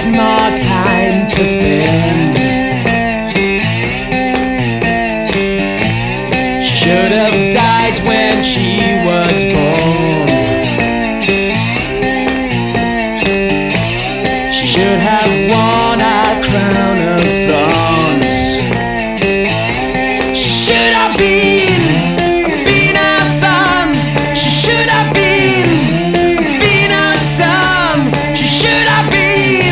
more time to spend. She should have died when she was born. She should have worn a crown